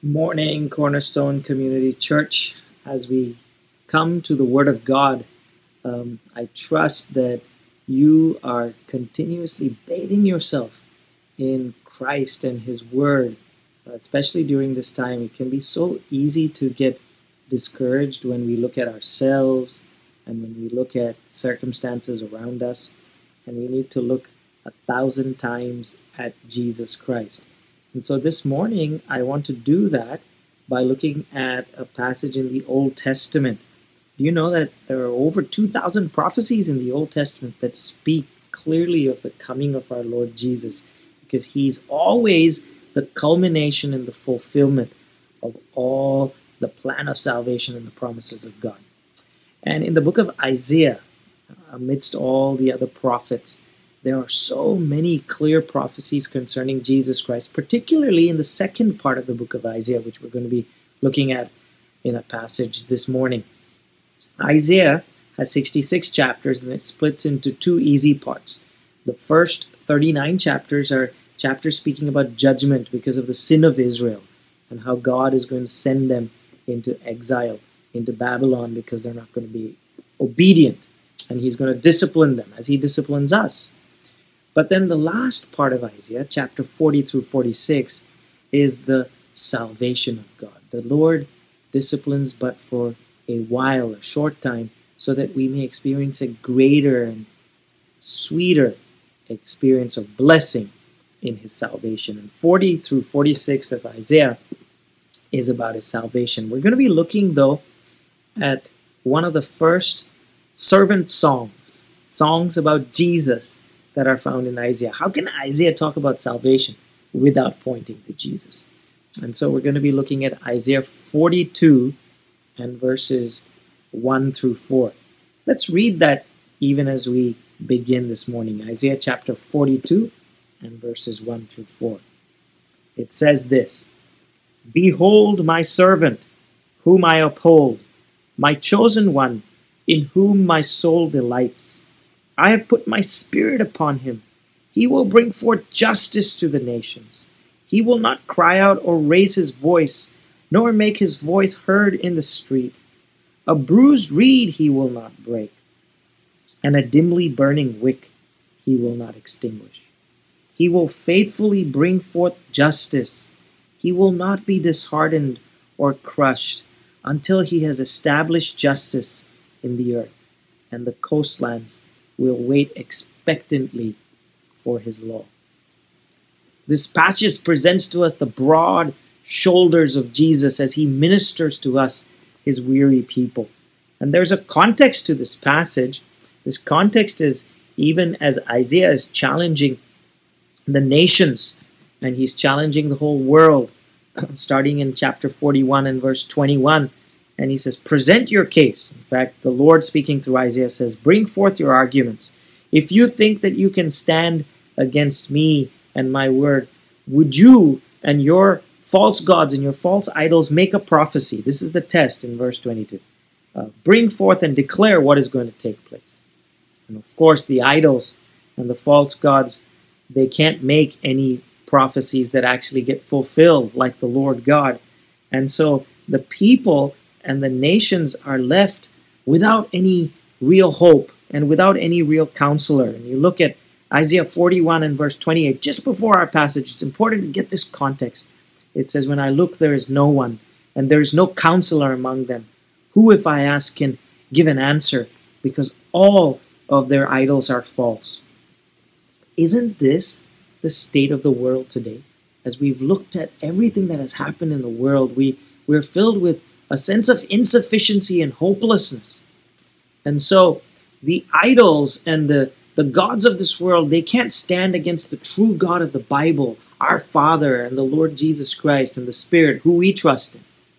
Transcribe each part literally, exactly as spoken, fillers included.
Morning, Cornerstone Community Church. As we come to the Word of God, um, I trust that you are continuously bathing yourself in Christ and His Word, especially during this time. It can be so easy to get discouraged when we look at ourselves and when we look at circumstances around us, and we need to look a thousand times at Jesus Christ. And so this morning, I want to do that by looking at a passage in the Old Testament. Do you know that there are over two thousand prophecies in the Old Testament that speak clearly of the coming of our Lord Jesus? Because He's always the culmination and the fulfillment of all the plan of salvation and the promises of God. And in the book of Isaiah, amidst all the other prophets, there are so many clear prophecies concerning Jesus Christ, particularly in the second part of the book of Isaiah, which we're going to be looking at in a passage this morning. Isaiah has sixty-six chapters, and it splits into two easy parts. The first thirty-nine chapters are chapters speaking about judgment because of the sin of Israel and how God is going to send them into exile, into Babylon, because they're not going to be obedient, and He's going to discipline them as He disciplines us. But then the last part of Isaiah, chapter forty through forty-six, is the salvation of God. The Lord disciplines but for a while, a short time, so that we may experience a greater and sweeter experience of blessing in His salvation. And forty through forty-six of Isaiah is about His salvation. We're going to be looking, though, at one of the first servant songs, songs about Jesus, that are found in Isaiah. How can Isaiah talk about salvation without pointing to Jesus? And so we're going to be looking at Isaiah forty-two and verses one through four. Let's read that even as we begin this morning. Isaiah chapter forty-two and verses one through four. It says this: "Behold my servant, whom I uphold, my chosen one, in whom my soul delights. I have put my spirit upon him. He will bring forth justice to the nations. He will not cry out or raise his voice, nor make his voice heard in the street. A bruised reed he will not break, and a dimly burning wick he will not extinguish. He will faithfully bring forth justice. He will not be disheartened or crushed until he has established justice in the earth, and the coastlands will wait expectantly for His law." This passage presents to us the broad shoulders of Jesus as He ministers to us, His weary people. And there's a context to this passage. This context is even as Isaiah is challenging the nations, and he's challenging the whole world, starting in chapter forty-one and verse twenty-one. And he says, "Present your case." In fact, the Lord speaking through Isaiah says, "Bring forth your arguments. If you think that you can stand against me and my word, would you and your false gods and your false idols make a prophecy?" This is the test in verse twenty-two. Uh, "bring forth and declare what is going to take place." And of course, the idols and the false gods, they can't make any prophecies that actually get fulfilled like the Lord God. And so the people and the nations are left without any real hope and without any real counselor. And you look at Isaiah forty-one and verse twenty-eight, just before our passage, it's important to get this context. It says, "When I look, there is no one, and there is no counselor among them. Who, if I ask, can give an answer? Because all of their idols are false." Isn't this the state of the world today? As we've looked at everything that has happened in the world, we, we're filled with a sense of insufficiency and hopelessness. And so the idols and the, the gods of this world, they can't stand against the true God of the Bible, our Father and the Lord Jesus Christ and the Spirit, who we trust in.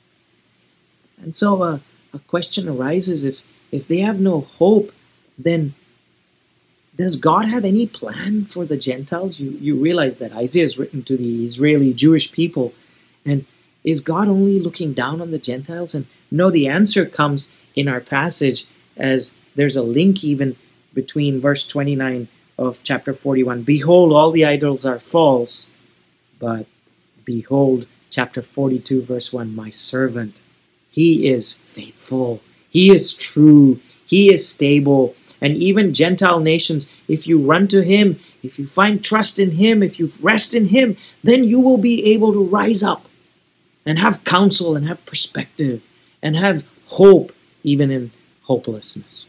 And so uh, a question arises, if, if they have no hope, then does God have any plan for the Gentiles? You, you realize that Isaiah is written to the Israeli Jewish people, and is God only looking down on the Gentiles? And no, the answer comes in our passage, as there's a link even between verse twenty-nine of chapter forty-one. "Behold, all the idols are false, but behold, chapter forty-two, verse one, my servant, he is faithful, he is true, he is stable. And even Gentile nations, if you run to him, if you find trust in him, if you rest in him, then you will be able to rise up and have counsel and have perspective and have hope even in hopelessness.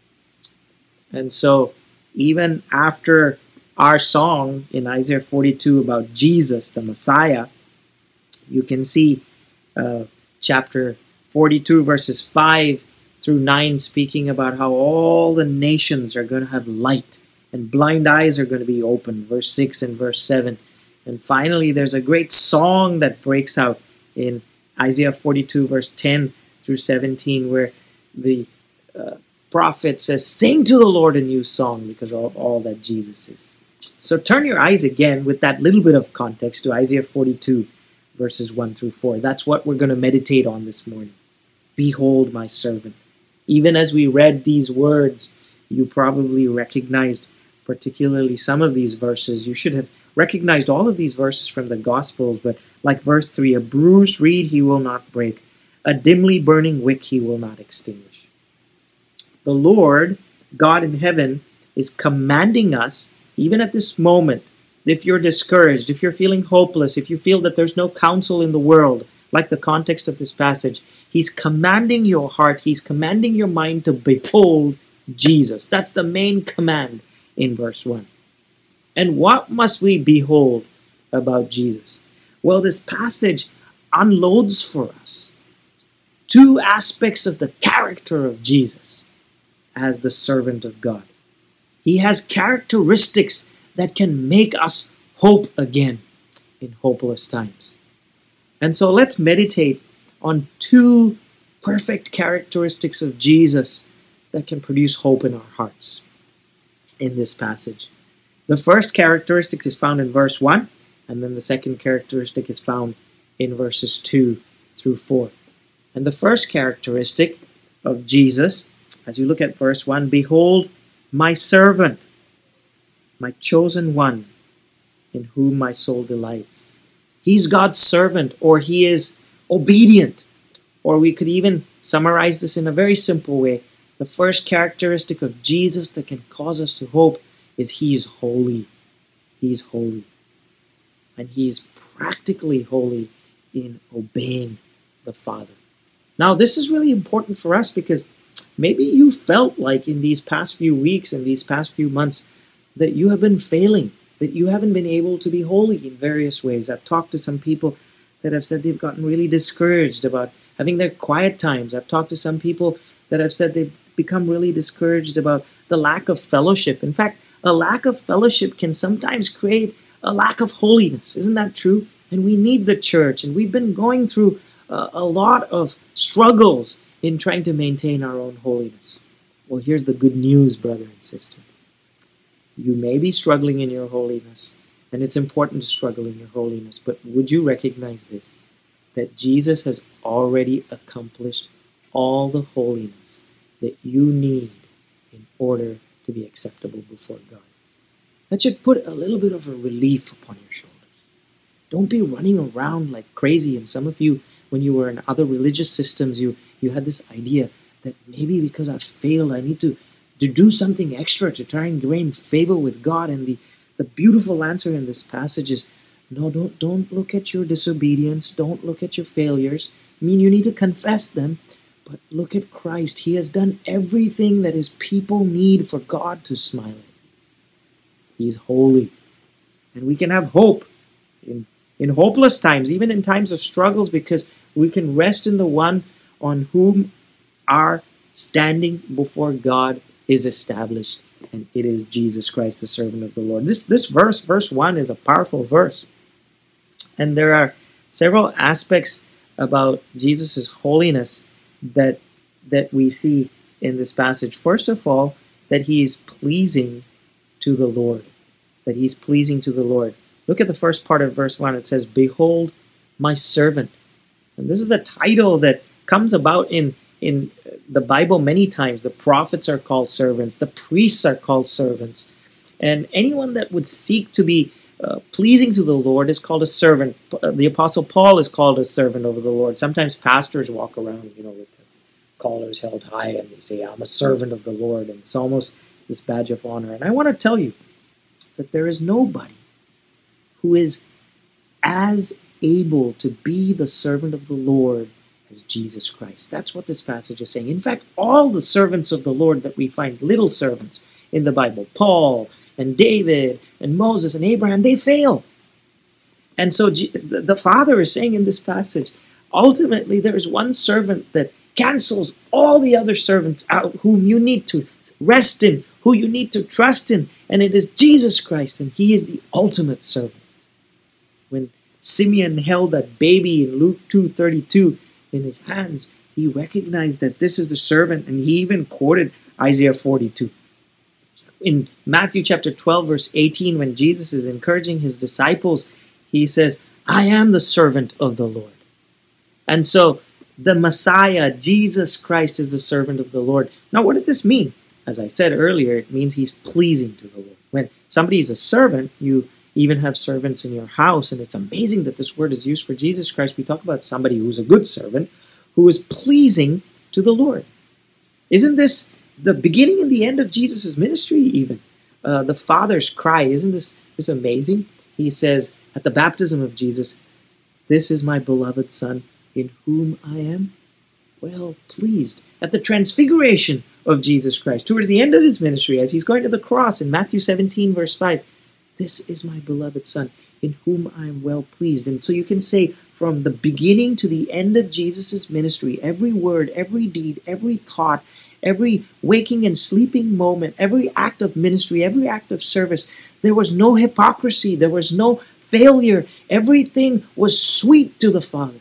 And so even after our song in Isaiah forty-two about Jesus, the Messiah, you can see uh, chapter forty-two, verses five through nine, speaking about how all the nations are going to have light and blind eyes are going to be opened, verse six and verse seven. And finally, there's a great song that breaks out in Isaiah forty-two, verse ten through seventeen, where the uh, prophet says, sing to the Lord a new song because of all that Jesus is. So turn your eyes again with that little bit of context to Isaiah forty-two, verses one through four. That's what we're going to meditate on this morning. Behold my servant. Even as we read these words, you probably recognized particularly some of these verses. You should have recognized all of these verses from the Gospels, but like verse three, a bruised reed he will not break, a dimly burning wick he will not extinguish. The Lord, God in heaven, is commanding us, even at this moment, if you're discouraged, if you're feeling hopeless, if you feel that there's no counsel in the world, like the context of this passage, he's commanding your heart, he's commanding your mind to behold Jesus. That's the main command in verse one. And what must we behold about Jesus? Well, this passage unloads for us two aspects of the character of Jesus as the servant of God. He has characteristics that can make us hope again in hopeless times. And so let's meditate on two perfect characteristics of Jesus that can produce hope in our hearts in this passage. The first characteristic is found in verse one, and then the second characteristic is found in verses two through four. And the first characteristic of Jesus, as you look at verse one, behold my servant, my chosen one, in whom my soul delights. He's God's servant, or he is obedient. Or we could even summarize this in a very simple way. The first characteristic of Jesus that can cause us to hope is he is holy. He is holy. And he is practically holy in obeying the Father. Now, this is really important for us because maybe you felt like in these past few weeks and these past few months that you have been failing, that you haven't been able to be holy in various ways. I've talked to some people that have said they've gotten really discouraged about having their quiet times. I've talked to some people that have said they've become really discouraged about the lack of fellowship. In fact, a lack of fellowship can sometimes create a lack of holiness. Isn't that true? And we need the church, and we've been going through uh, a lot of struggles in trying to maintain our own holiness. Well, here's the good news, brother and sister. You may be struggling in your holiness, and it's important to struggle in your holiness, but would you recognize this? That Jesus has already accomplished all the holiness that you need in order to be acceptable before God. That should put a little bit of a relief upon your shoulders. Don't be running around like crazy. And some of you, when you were in other religious systems, you, you had this idea that maybe because I've failed, I need to, to do something extra to try and gain favor with God. And the, the beautiful answer in this passage is, no, don't, don't look at your disobedience. Don't look at your failures. I mean, you need to confess them, but look at Christ. He has done everything that his people need for God to smile at. He's holy. And we can have hope in, in hopeless times, even in times of struggles, because we can rest in the one on whom our standing before God is established, and it is Jesus Christ, the servant of the Lord. This, this verse, verse one, is a powerful verse. And there are several aspects about Jesus' holiness that, that we see in this passage. First of all, that he is pleasing to the Lord. That he's pleasing to the Lord. Look at the first part of verse one. It says, behold my servant. And this is the title that comes about in, in the Bible many times. The prophets are called servants. The priests are called servants. And anyone that would seek to be uh, pleasing to the Lord is called a servant. The Apostle Paul is called a servant over the Lord. Sometimes pastors walk around, you know, with their collars held high and they say, I'm a servant of the Lord. And it's almost this badge of honor. And I want to tell you that there is nobody who is as able to be the servant of the Lord as Jesus Christ. That's what this passage is saying. In fact, all the servants of the Lord that we find, little servants in the Bible, Paul and David and Moses and Abraham, they fail. And so the Father is saying in this passage, ultimately there is one servant that cancels all the other servants out whom you need to rest in, who you need to trust in, and it is Jesus Christ, and he is the ultimate servant. When Simeon held that baby in Luke two thirty-two in his hands, he recognized that this is the servant, and he even quoted Isaiah forty-two. In Matthew chapter twelve, verse eighteen, when Jesus is encouraging his disciples, he says, I am the servant of the Lord. And so the Messiah, Jesus Christ, is the servant of the Lord. Now, what does this mean? As I said earlier, it means he's pleasing to the Lord. When somebody is a servant, you even have servants in your house, and it's amazing that this word is used for Jesus Christ. We talk about somebody who's a good servant, who is pleasing to the Lord. Isn't this the beginning and the end of Jesus' ministry even? Uh, the Father's cry, isn't this, this amazing? He says at the baptism of Jesus, this is my beloved Son, in whom I am well pleased. At the transfiguration of Jesus Christ, towards the end of his ministry, as he's going to the cross in Matthew seventeen, verse five, this is my beloved Son, in whom I am well pleased. And so you can say from the beginning to the end of Jesus' ministry, every word, every deed, every thought, every waking and sleeping moment, every act of ministry, every act of service, there was no hypocrisy, there was no failure. Everything was sweet to the Father.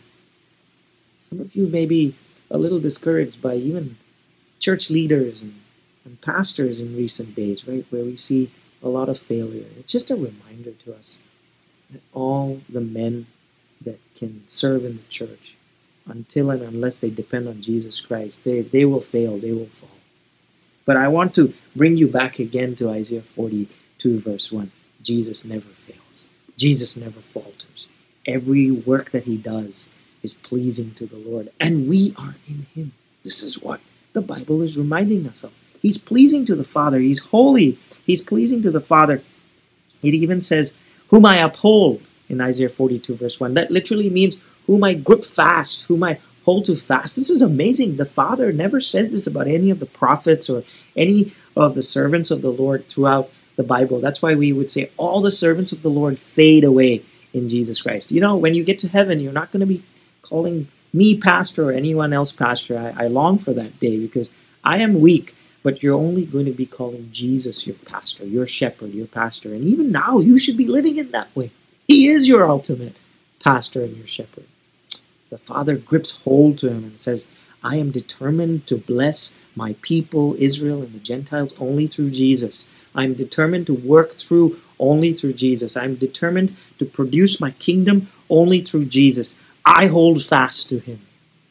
Some of you may be a little discouraged by even church leaders and, and pastors in recent days, right, where we see a lot of failure. It's just a reminder to us that all the men that can serve in the church, until and unless they depend on Jesus Christ, they, they will fail, they will fall. But I want to bring you back again to Isaiah forty-two, verse one. Jesus never fails. Jesus never falters. Every work that he does is pleasing to the Lord, and we are in him. This is what the Bible is reminding us of. He's pleasing to the Father. He's holy. He's pleasing to the Father. It even says, whom I uphold in Isaiah forty-two, verse one. That literally means whom I grip fast, whom I hold to fast. This is amazing. The Father never says this about any of the prophets or any of the servants of the Lord throughout the Bible. That's why we would say all the servants of the Lord fade away in Jesus Christ. You know, when you get to heaven, you're not going to be calling me pastor or anyone else pastor. I, I long for that day because I am weak, but you're only going to be calling Jesus your pastor, your shepherd, your pastor. And even now, you should be living in that way. He is your ultimate pastor and your shepherd. The Father grips hold to him and says, I am determined to bless my people, Israel and the Gentiles, only through Jesus. I'm determined to work through only through Jesus. I'm determined to produce my kingdom only through Jesus. I hold fast to him.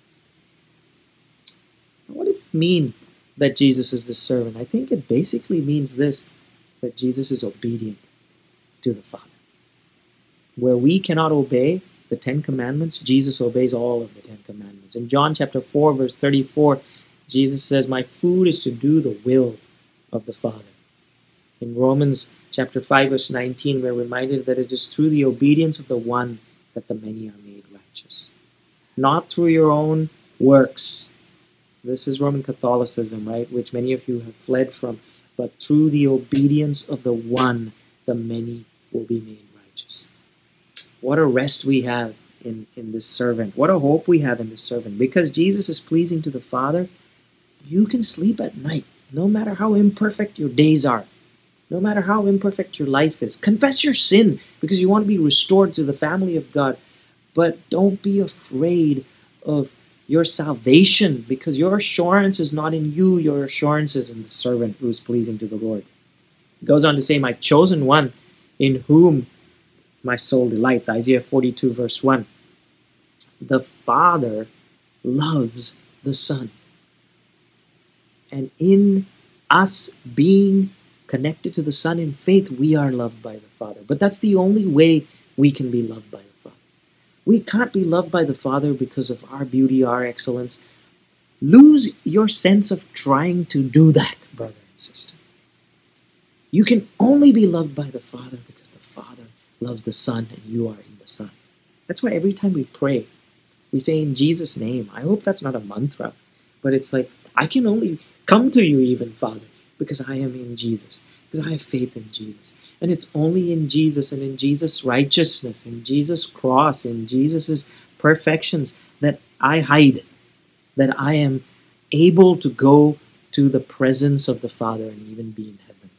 What does it mean that Jesus is the servant? I think it basically means this, that Jesus is obedient to the Father. Where we cannot obey the Ten Commandments, Jesus obeys all of the Ten Commandments. In John chapter four, verse thirty-four, Jesus says, my food is to do the will of the Father. In Romans chapter five, verse nineteen, we're reminded that it is through the obedience of the one that the many are made righteous. Not through your own works. This is Roman Catholicism, right, which many of you have fled from. But through the obedience of the one, the many will be made righteous. What a rest we have in, in this servant. What a hope we have in this servant. Because Jesus is pleasing to the Father, you can sleep at night, no matter how imperfect your days are. No matter how imperfect your life is. Confess your sin because you want to be restored to the family of God. But don't be afraid of your salvation because your assurance is not in you. Your assurance is in the servant who is pleasing to the Lord. It goes on to say, my chosen one in whom my soul delights. Isaiah forty-two, verse one. The Father loves the Son. And in us being connected to the Son in faith, we are loved by the Father. But that's the only way we can be loved by the Father. We can't be loved by the Father because of our beauty, our excellence. Lose your sense of trying to do that, brother and sister. You can only be loved by the Father because the Father loves the Son and you are in the Son. That's why every time we pray, we say in Jesus' name. I hope that's not a mantra, but it's like, I can only come to you even, Father, because I am in Jesus, because I have faith in Jesus. And it's only in Jesus and in Jesus' righteousness, in Jesus' cross, in Jesus' perfections that I hide, that I am able to go to the presence of the Father and even be in heaven.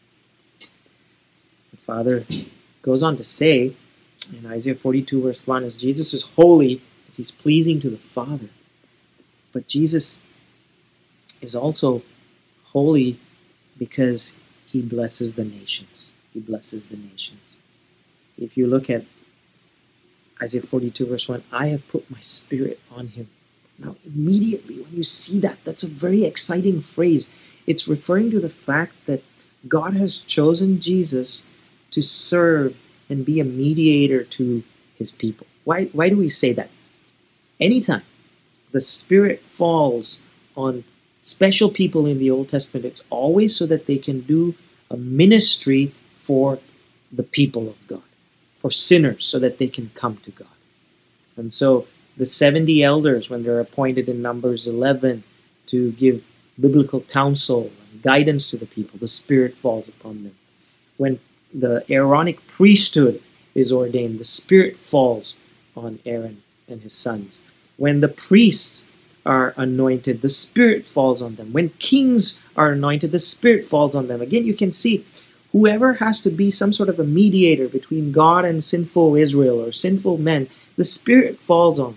The Father goes on to say in Isaiah forty-two verse one, as Jesus is holy because he's pleasing to the Father. But Jesus is also holy because he blesses the nations. He blesses the nations. If you look at Isaiah forty-two verse one, I have put my spirit on him. Now immediately when you see that, that's a very exciting phrase. It's referring to the fact that God has chosen Jesus to serve and be a mediator to his people. Why, why do we say that? Anytime the Spirit falls on special people in the Old Testament, it's always so that they can do a ministry for the people of God, for sinners, so that they can come to God. And so the seventy elders, when they're appointed in Numbers eleven to give biblical counsel and guidance to the people, the Spirit falls upon them. When the Aaronic priesthood is ordained, the Spirit falls on Aaron and his sons. When the priests are anointed, the Spirit falls on them. When kings are anointed, the Spirit falls on them. Again, you can see whoever has to be some sort of a mediator between God and sinful Israel or sinful men, the Spirit falls on them.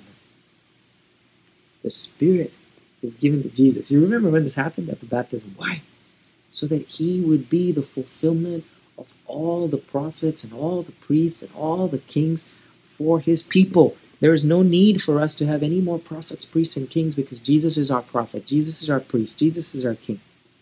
The Spirit is given to Jesus. You remember when this happened at the baptism? Why? So that he would be the fulfillment of all the prophets and all the priests and all the kings for his people. There is no need for us to have any more prophets, priests, and kings because Jesus is our prophet. Jesus is our priest. Jesus is our king.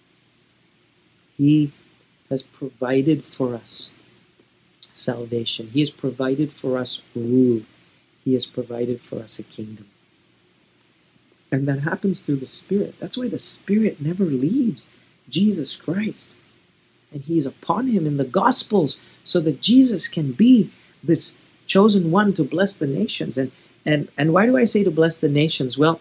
He has provided for us salvation. He has provided for us rule. He has provided for us a kingdom. And that happens through the Spirit. That's why the Spirit never leaves Jesus Christ. And he is upon him in the Gospels so that Jesus can be this chosen one to bless the nations. And, and, and why do I say to bless the nations? Well,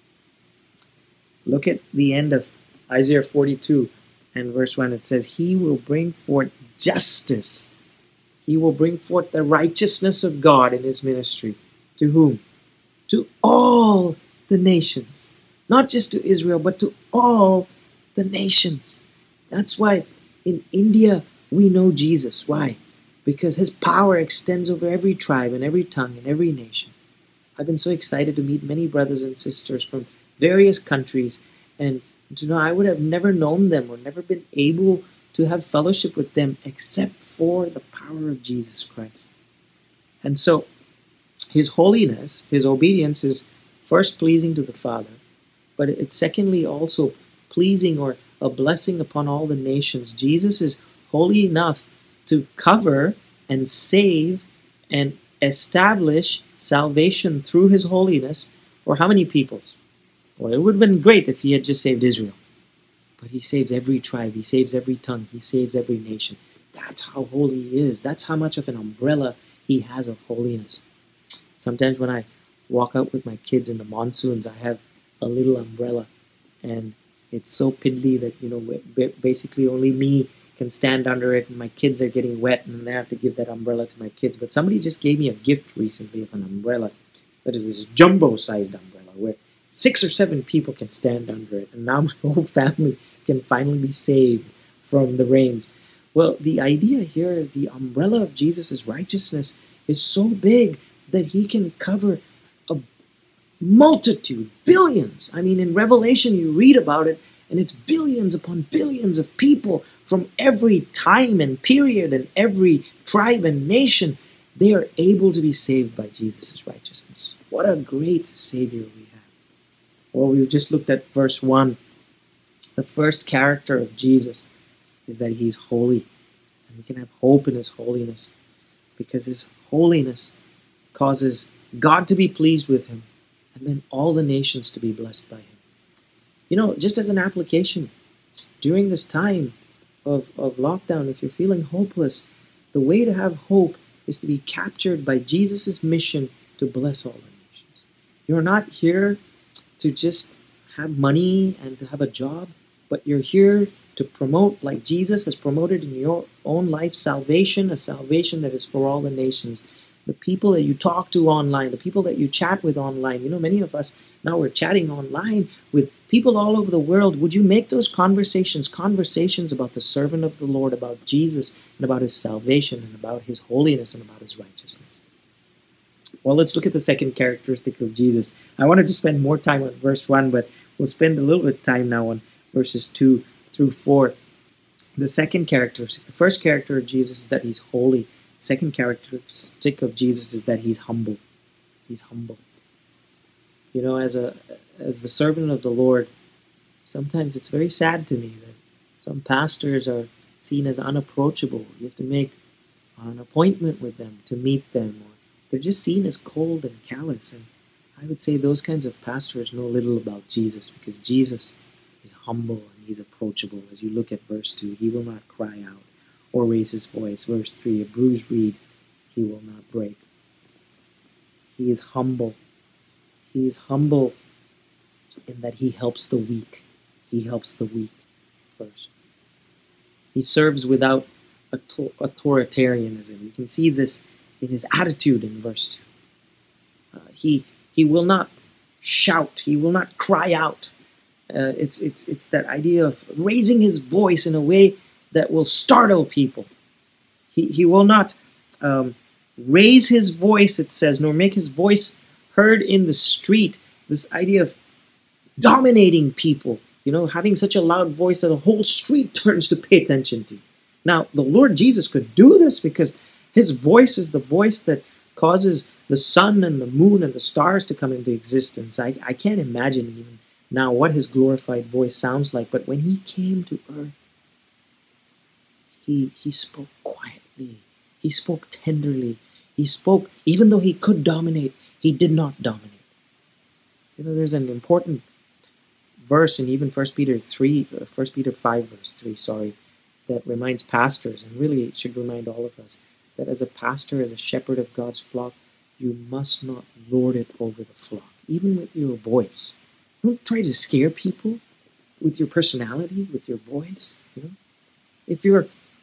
look at the end of Isaiah forty-two and verse one. It says, he will bring forth justice. He will bring forth the righteousness of God in his ministry. To whom? To all the nations. Not just to Israel, but to all the nations. That's why in India we know Jesus. Why? Because his power extends over every tribe and every tongue and every nation. I've been so excited to meet many brothers and sisters from various countries, and to know I would have never known them or never been able to have fellowship with them except for the power of Jesus Christ. And so his holiness, his obedience is first pleasing to the Father, but it's secondly also pleasing or a blessing upon all the nations. Jesus is holy enough to cover and save and establish salvation through his holiness for how many peoples? Well, it would have been great if he had just saved Israel. But he saves every tribe. He saves every tongue. He saves every nation. That's how holy he is. That's how much of an umbrella he has of holiness. Sometimes when I walk out with my kids in the monsoons, I have a little umbrella. And it's so piddly that, you know, basically only me can stand under it, and my kids are getting wet, and I have to give that umbrella to my kids. But somebody just gave me a gift recently of an umbrella that is this jumbo-sized umbrella where six or seven people can stand under it, and now my whole family can finally be saved from the rains. Well, the idea here is the umbrella of Jesus' righteousness is so big that he can cover a multitude, billions. I mean, in Revelation you read about it, and it's billions upon billions of people from every time and period and every tribe and nation. They are able to be saved by Jesus' righteousness. What a great Savior we have. Well, we've just looked at verse one, the first character of Jesus. is that he's holy. And we can have hope in his holiness because his holiness causes God to be pleased with him and then all the nations to be blessed by him. You know, just as an application, during this time of, of lockdown, if you're feeling hopeless, the way to have hope is to be captured by Jesus' mission to bless all the nations. You're not here to just have money and to have a job, but you're here to promote, like Jesus has promoted in your own life, salvation, a salvation that is for all the nations. The people that you talk to online, the people that you chat with online, you know, many of us now we're chatting online with people all over the world. Would you make those conversations, conversations about the servant of the Lord, about Jesus, and about his salvation, and about his holiness, and about his righteousness? Well, let's look at the second characteristic of Jesus. I wanted to spend more time on verse one, but we'll spend a little bit of time now on verses two through four. The second characteristic, the first character of Jesus is that he's holy. The second characteristic of Jesus is that he's humble. He's humble. You know, as a as the servant of the Lord, sometimes it's very sad to me that some pastors are seen as unapproachable. You have to make an appointment with them to meet them, or they're just seen as cold and callous. And I would say those kinds of pastors know little about Jesus, because Jesus is humble and he's approachable. As you look at verse two, he will not cry out or raise his voice. Verse three, a bruised reed he will not break. He is humble. He is humble in that he helps the weak. He helps the weak first. He serves without authoritarianism. You can see this in his attitude in verse two. Uh, he he will not shout. He will not cry out. Uh, it's it's it's that idea of raising his voice in a way that will startle people. He he will not um, raise his voice, it says, nor make his voice heard in the street. This idea of dominating people, you know, having such a loud voice that the whole street turns to pay attention to. Now, the Lord Jesus could do this because his voice is the voice that causes the sun and the moon and the stars to come into existence. I, I can't imagine even now what his glorified voice sounds like, but when he came to earth, he, he spoke quietly. He spoke tenderly. He spoke, even though he could dominate, he did not dominate. You know, there's an important verse in even First Peter three, First Peter five, verse three, sorry, that reminds pastors, and really it should remind all of us, that as a pastor, as a shepherd of God's flock, you must not lord it over the flock, even with your voice. Don't try to scare people with your personality, with your voice. You know, if you're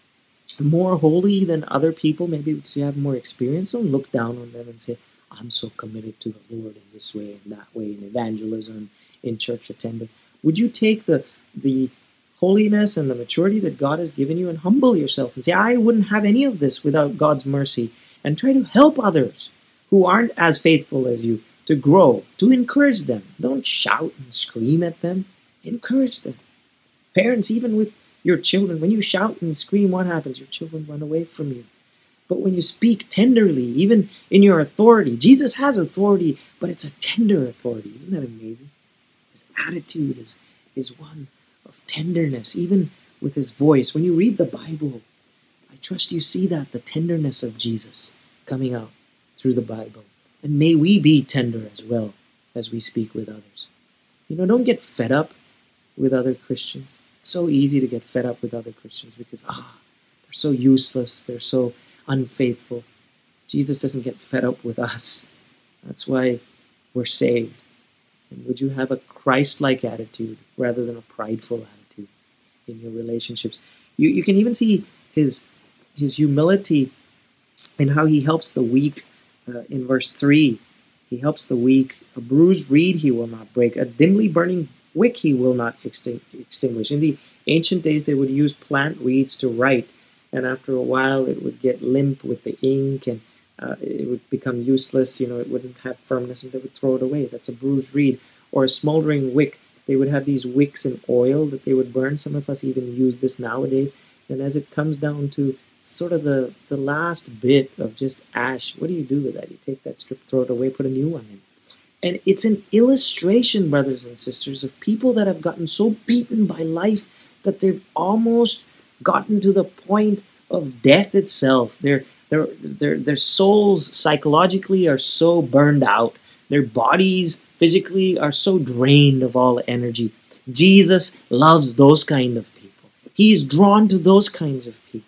more holy than other people, maybe because you have more experience, don't look down on them and say, I'm so committed to the Lord in this way and that way, in evangelism, in church attendance. Would you take the the holiness and the maturity that God has given you and humble yourself and say, I wouldn't have any of this without God's mercy, and try to help others who aren't as faithful as you to grow, to encourage them. Don't shout and scream at them. Encourage them. Parents, even with your children, when you shout and scream, what happens? Your children run away from you. But when you speak tenderly, even in your authority, Jesus has authority, but it's a tender authority. Isn't that amazing? His attitude is, is one of tenderness, even with his voice. When you read the Bible, I trust you see that, the tenderness of Jesus coming out through the Bible. And may we be tender as well as we speak with others. You know, don't get fed up with other Christians. It's so easy to get fed up with other Christians because, ah, they're so useless, they're so unfaithful. Jesus doesn't get fed up with us. That's why we're saved. And would you have a Christ-like attitude rather than a prideful attitude in your relationships? You you can even see his his humility in how he helps the weak uh, in verse three. He helps the weak. A bruised reed he will not break. A dimly burning wick he will not extin- extinguish. In the ancient days, they would use plant reeds to write. And after a while, it would get limp with the ink, and uh, it would become useless. You know, it wouldn't have firmness, and they would throw it away. That's a bruised reed. Or a smoldering wick. They would have these wicks in oil that they would burn. Some of us even use this nowadays. And as it comes down to sort of the, the last bit of just ash, what do you do with that? You take that strip, throw it away, put a new one in. And it's an illustration, brothers and sisters, of people that have gotten so beaten by life that they've almost gotten to the point of death itself. Their, their, their, their souls psychologically are so burned out. Their bodies physically are so drained of all energy. Jesus loves those kind of people. He is drawn to those kinds of people.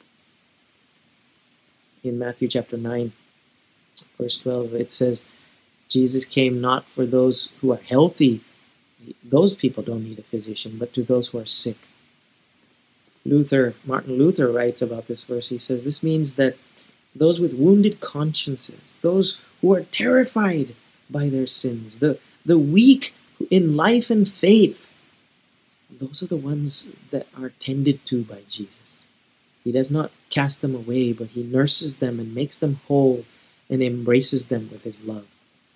In Matthew chapter nine, verse twelve, it says, Jesus came not for those who are healthy. Those people don't need a physician, but to those who are sick. Luther, Martin Luther writes about this verse. He says, this means that those with wounded consciences, those who are terrified by their sins, the, the weak in life and faith, those are the ones that are tended to by Jesus. He does not cast them away, but he nurses them and makes them whole and embraces them with his love.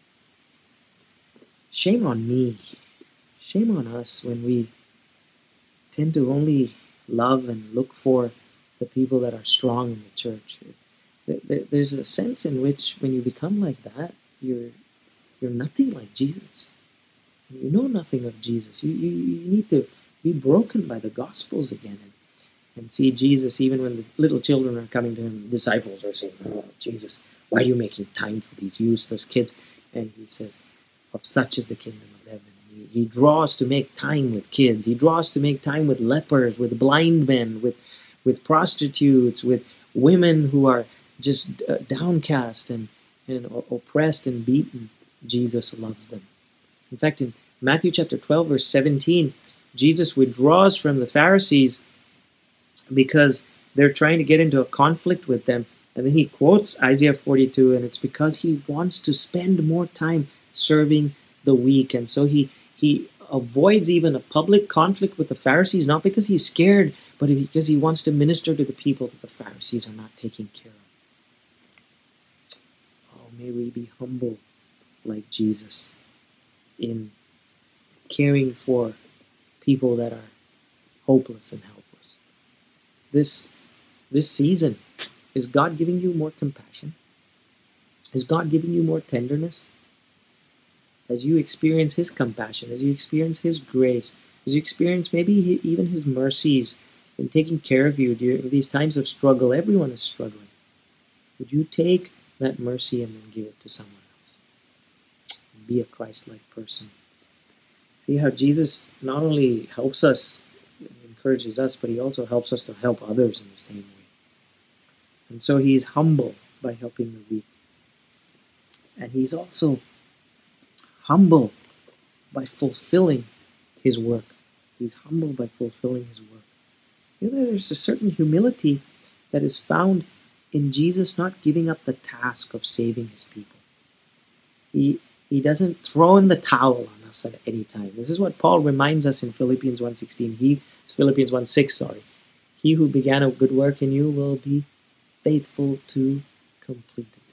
Shame on me. Shame on us when we tend to only love and look for the people that are strong in the church. There's a sense in which when you become like that, you're you're nothing like Jesus. You know nothing of Jesus. You, you, you need to be broken by the Gospels again and, and see Jesus even when the little children are coming to him. Disciples are saying, oh, Jesus, why are you making time for these useless kids? And he says, of such is the kingdom of heaven. He, he draws to make time with kids. He draws to make time with lepers, with blind men, with, with prostitutes, with women who are just uh, downcast and, and oppressed and beaten. Jesus loves them. In fact, in Matthew chapter twelve, verse seventeen, Jesus withdraws from the Pharisees because they're trying to get into a conflict with them. And then he quotes Isaiah forty-two, and it's because he wants to spend more time serving the weak. And so he, he avoids even a public conflict with the Pharisees, not because he's scared, but because he wants to minister to the people that the Pharisees are not taking care of. Oh, may we be humble like Jesus in caring for people that are hopeless and helpless. This, this season, is God giving you more compassion? Is God giving you more tenderness? As you experience his compassion, as you experience his grace, as you experience maybe even his mercies in taking care of you during these times of struggle, everyone is struggling. Would you take that mercy and then give it to someone else? And be a Christ-like person. See how Jesus not only helps us, encourages us, but he also helps us to help others in the same way. And so he is humble by helping the weak. And he's also humble by fulfilling his work. He's humble by fulfilling his work. You know, there's a certain humility that is found in Jesus not giving up the task of saving his people. He, he doesn't throw in the towel on us at any time. This is what Paul reminds us in Philippians one sixteen. He, Philippians one six, sorry. He who began a good work in you will be faithful to complete it.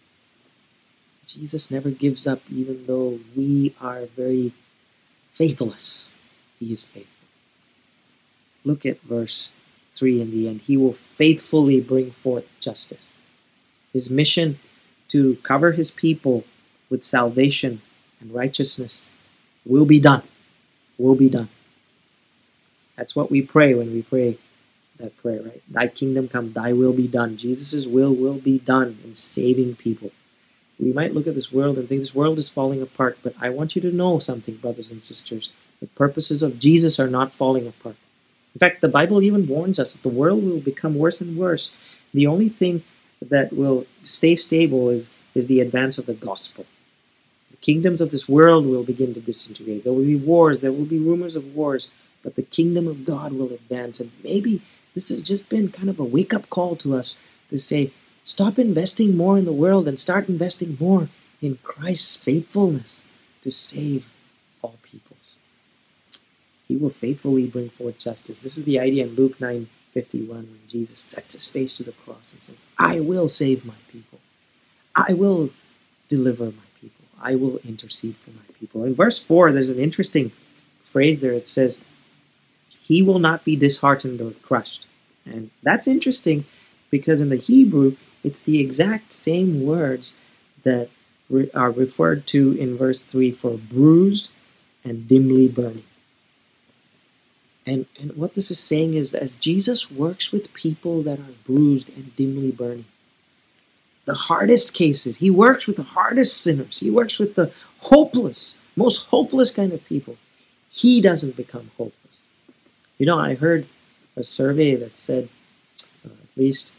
Jesus never gives up, even though we are very faithless. He is faithful. Look at verse three in the end. He will faithfully bring forth justice. His mission to cover his people with salvation and righteousness will be done. Will be done. That's what we pray when we pray that prayer, right? Thy kingdom come, thy will be done. Jesus' will will be done in saving people. We might look at this world and think this world is falling apart, but I want you to know something, brothers and sisters. The purposes of Jesus are not falling apart. In fact, the Bible even warns us that the world will become worse and worse. The only thing that will stay stable is, is the advance of the gospel. The kingdoms of this world will begin to disintegrate. There will be wars, there will be rumors of wars, but the kingdom of God will advance. And maybe this has just been kind of a wake-up call to us to say, stop investing more in the world and start investing more in Christ's faithfulness to save all peoples. He will faithfully bring forth justice. This is the idea in Luke nine fifty-one when Jesus sets his face to the cross and says, I will save my people. I will deliver my people. I will intercede for my people. In verse four, there's an interesting phrase there. It says, he will not be disheartened or crushed. And that's interesting because in the Hebrew, it's the exact same words that re- are referred to in verse three for bruised and dimly burning. And, and what this is saying is that as Jesus works with people that are bruised and dimly burning, the hardest cases, he works with the hardest sinners, he works with the hopeless, most hopeless kind of people. He doesn't become hopeless. You know, I heard a survey that said, uh, at least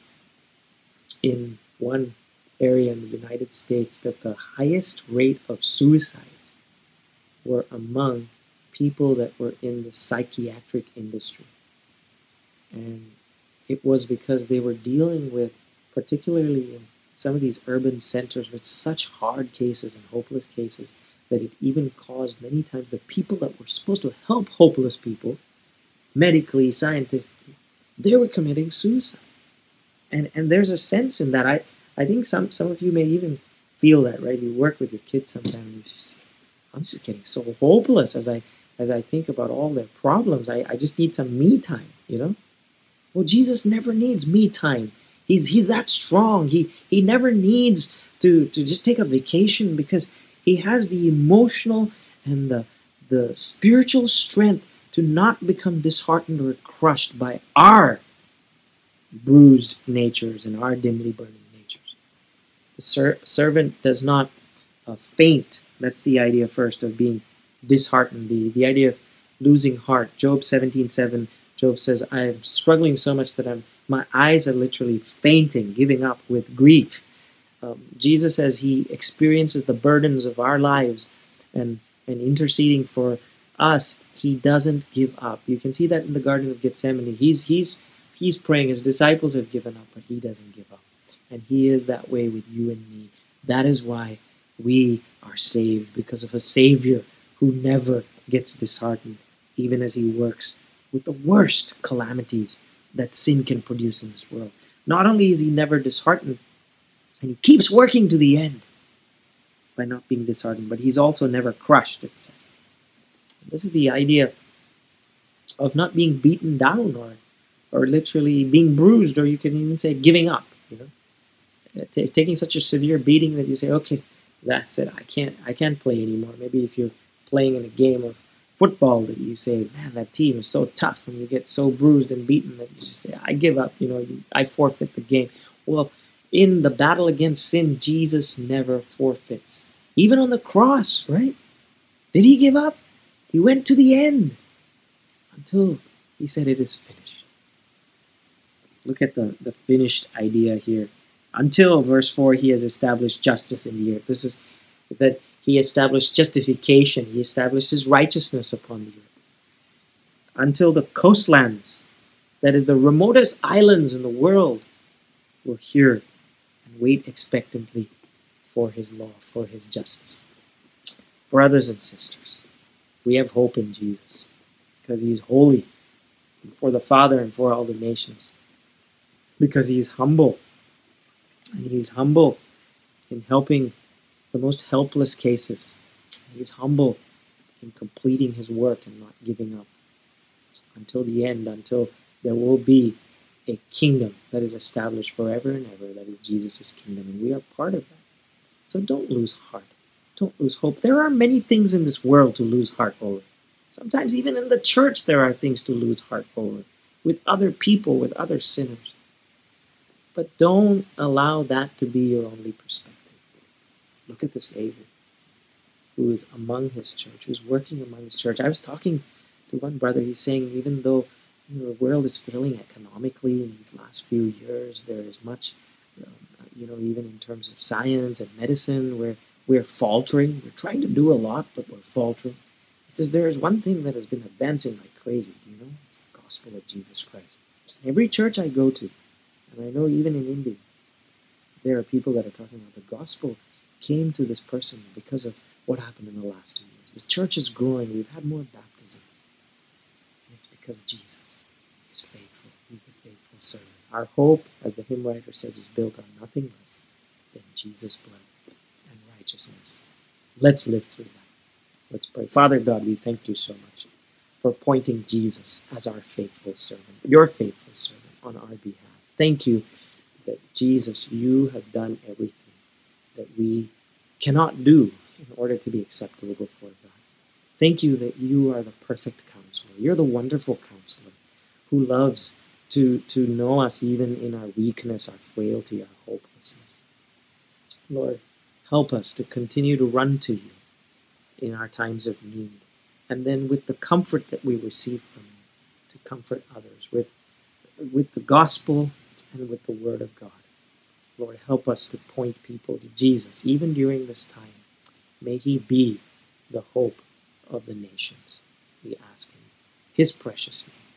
in one area in the United States, that the highest rate of suicides were among people that were in the psychiatric industry. And it was because they were dealing with, particularly in some of these urban centers, with such hard cases and hopeless cases, that it even caused many times the people that were supposed to help hopeless people, medically, scientifically, they were committing suicide. And and there's a sense in that. I, I think some, some of you may even feel that, right? You work with your kids sometimes and you just say, I'm just getting so hopeless as I as I think about all their problems. I, I just need some me time, you know? Well, Jesus never needs me time. He's he's that strong. He he never needs to, to just take a vacation because he has the emotional and the the spiritual strength to not become disheartened or crushed by our bruised natures and our dimly burning natures. The ser- servant does not uh, faint. That's the idea first of being disheartened, the, the idea of losing heart. Job seventeen seven, Job says, I'm struggling so much that I'm my eyes are literally fainting, giving up with grief. Um, Jesus, as he experiences the burdens of our lives and, and interceding for us, he doesn't give up. You can see that in the Garden of Gethsemane. He's he's he's praying. His disciples have given up, but he doesn't give up. And he is that way with you and me. That is why we are saved, because of a Savior who never gets disheartened, even as he works with the worst calamities that sin can produce in this world. Not only is he never disheartened, and he keeps working to the end by not being disheartened, but he's also never crushed, it says. This is the idea of not being beaten down or or literally being bruised, or you can even say giving up, you know. T- taking such a severe beating that you say, okay, that's it, I can't I can't play anymore. Maybe if you're playing in a game of football that you say, man, that team is so tough, and you get so bruised and beaten that you just say, I give up, you know, I forfeit the game. Well, in the battle against sin, Jesus never forfeits. Even on the cross, right? Did he give up? He went to the end until he said it is finished. Look at the, the finished idea here. Until, verse four, he has established justice in the earth. This is that he established justification. He established his righteousness upon the earth. Until the coastlands, that is the remotest islands in the world, will hear and wait expectantly for his law, for his justice. Brothers and sisters, we have hope in Jesus because he is holy for the Father and for all the nations. Because he is humble. And he is humble in helping the most helpless cases. He is humble in completing his work and not giving up until the end, until there will be a kingdom that is established forever and ever. That is Jesus' kingdom, and we are part of that. So don't lose heart. Don't lose hope. There are many things in this world to lose heart over. Sometimes even in the church there are things to lose heart over, with other people, with other sinners. But don't allow that to be your only perspective. Look at the Savior who is among his church, who's working among his church. I was talking to one brother. He's saying even though you know, the world is failing economically in these last few years, there is much, um, you know, even in terms of science and medicine, where we're faltering. We're trying to do a lot, but we're faltering. He says there is one thing that has been advancing like crazy. Do you know? It's the gospel of Jesus Christ. In every church I go to, and I know even in India, there are people that are talking about the gospel came to this person because of what happened in the last two years. The church is growing. We've had more baptism. And it's because Jesus is faithful. He's the faithful servant. Our hope, as the hymn writer says, is built on nothing less than Jesus' blood and righteousness. Let's live through that. Let's pray. Father God, we thank you so much for appointing Jesus as our faithful servant, your faithful servant on our behalf. Thank you that, Jesus, you have done everything that we cannot do in order to be acceptable before God. Thank you that you are the perfect counselor. You're the wonderful counselor who loves to, to know us even in our weakness, our frailty, our hopelessness. Lord, help us to continue to run to you in our times of need. And then with the comfort that we receive from you, to comfort others with, with the gospel and with the word of God. Lord, help us to point people to Jesus, even during this time. May he be the hope of the nations. We ask in his precious name.